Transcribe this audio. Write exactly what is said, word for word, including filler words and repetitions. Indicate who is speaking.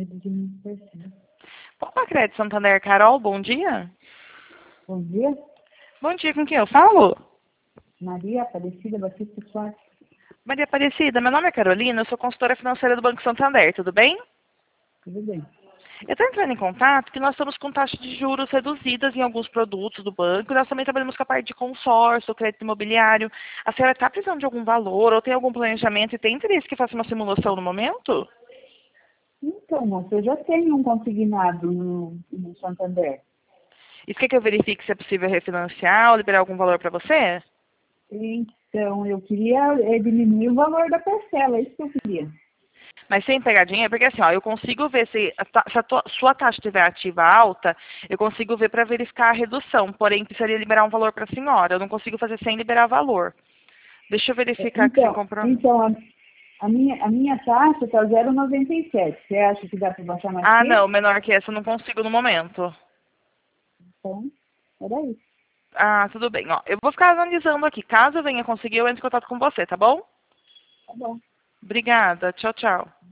Speaker 1: reduzir muito perfil.
Speaker 2: Opa, Crédito Santander, Carol, bom dia.
Speaker 1: Bom dia,
Speaker 2: Bom dia, com quem eu falo?
Speaker 1: Maria Aparecida Batista Soares.
Speaker 2: Maria Aparecida, meu nome é Carolina, eu sou consultora financeira do Banco Santander, tudo bem?
Speaker 1: Tudo bem?
Speaker 2: Eu estou entrando em contato porque nós estamos com taxas de juros reduzidas em alguns produtos do banco e nós também trabalhamos com a parte de consórcio, crédito imobiliário. A senhora está precisando de algum valor ou tem algum planejamento e tem interesse que faça uma simulação no momento?
Speaker 1: Então, moça, eu já tenho um consignado no, no Santander.
Speaker 2: Isso quer que eu verifique se é possível refinanciar ou liberar algum valor para você?
Speaker 1: Então, eu queria é, diminuir o valor da parcela, é isso que eu queria.
Speaker 2: Mas sem pegadinha, porque assim, ó, eu consigo ver se a, ta- se a tua- sua taxa estiver ativa alta, eu consigo ver para verificar a redução, porém precisaria liberar um valor para a senhora. Eu não consigo fazer sem liberar valor. Deixa eu
Speaker 1: É,
Speaker 2: verificar que você
Speaker 1: Então,
Speaker 2: comprou.
Speaker 1: então a, a minha, a minha taxa está zero vírgula noventa e sete. Você acha que dá para baixar mais
Speaker 2: Ah,
Speaker 1: que
Speaker 2: não,
Speaker 1: isso?
Speaker 2: menor que essa eu não consigo no momento.
Speaker 1: Então, era isso.
Speaker 2: Ah, tudo bem. Ó, eu vou ficar analisando aqui. Caso eu venha conseguir, eu entro em contato com você, tá bom?
Speaker 1: Tá bom.
Speaker 2: Obrigada. Tchau, tchau.